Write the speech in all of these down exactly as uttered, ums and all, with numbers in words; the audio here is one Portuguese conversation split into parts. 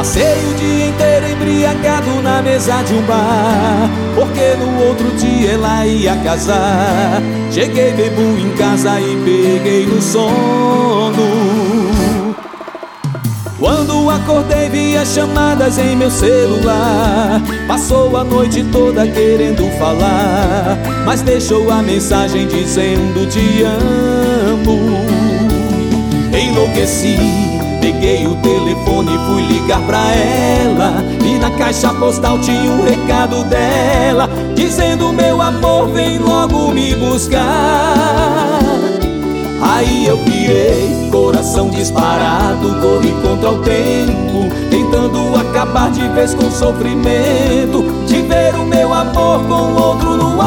Passei o dia inteiro embriagado na mesa de um bar, porque no outro dia ela ia casar. Cheguei bebo em casa e peguei no sono. Quando acordei vi as chamadas em meu celular. Passou a noite toda querendo falar, mas deixou a mensagem dizendo te amo. Enlouqueci, peguei o telefone e fui ligar pra ela. E na caixa postal tinha um recado dela, dizendo meu amor, vem logo me buscar. Aí eu pirei, coração disparado, corri contra o tempo, tentando acabar de vez com o sofrimento de ver o meu amor com outro no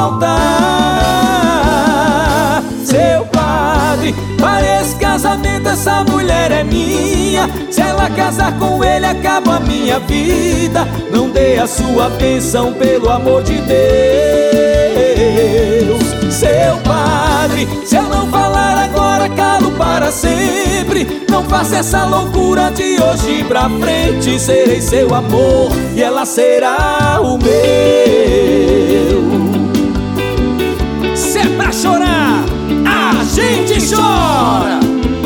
altar. Seu padre, para esse casamento essa mulher é minha. Se ela casar com ele acaba a minha vida. Não dê a sua bênção pelo amor de Deus. Seu padre, se eu não falar agora calo para sempre. Não faça essa loucura, de hoje pra frente serei seu amor e ela será o meu. Se é pra chorar, a gente chora.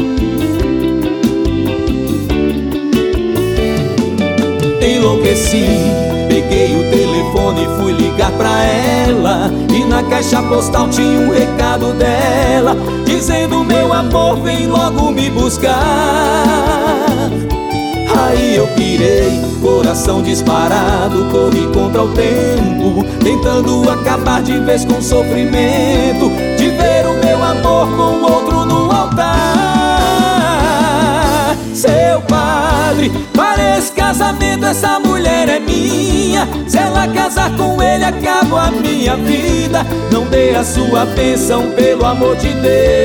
Enlouqueci, peguei o telefone e fui ligar pra ela. E na caixa postal tinha um recado dela, dizendo meu amor, vem logo me buscar. Aí eu pirei, coração disparado, corri contra o tempo, tentando acabar de vez com o sofrimento de ver o meu amor com outro no altar. Seu padre, para esse casamento essa mulher é minha. Se ela casar com ele acabo a minha vida. Não dê a sua bênção pelo amor de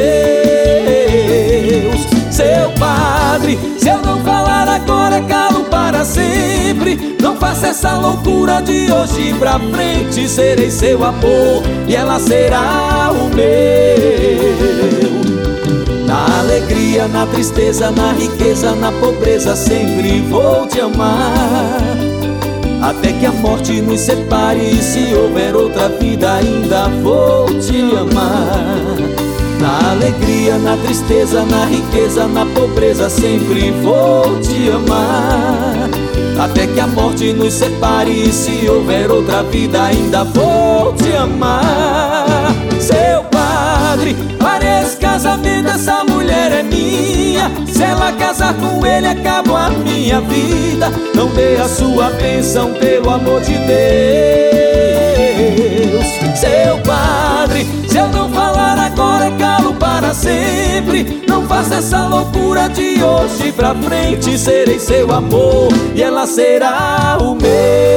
Deus. Seu padre, se eu não falar agora calo para sempre. Não faça essa loucura, de hoje pra frente serei seu amor e ela será o meu. Na alegria, na tristeza, na riqueza, na pobreza, sempre vou te amar. Até que a morte nos separe, e se houver outra vida ainda vou te amar. Na alegria, na tristeza, na riqueza, na pobreza, sempre vou te amar. Até que a morte nos separe, e se houver outra vida ainda vou te amar. Seu padre, para esse casamento essa mulher é minha. Se ela casar com ele acabo a minha vida. Não dê a sua bênção pelo amor de Deus. Seu padre, se eu não falar agora calo para sempre. Não faça essa loucura, de hoje pra frente serei seu amor e ela será o meu.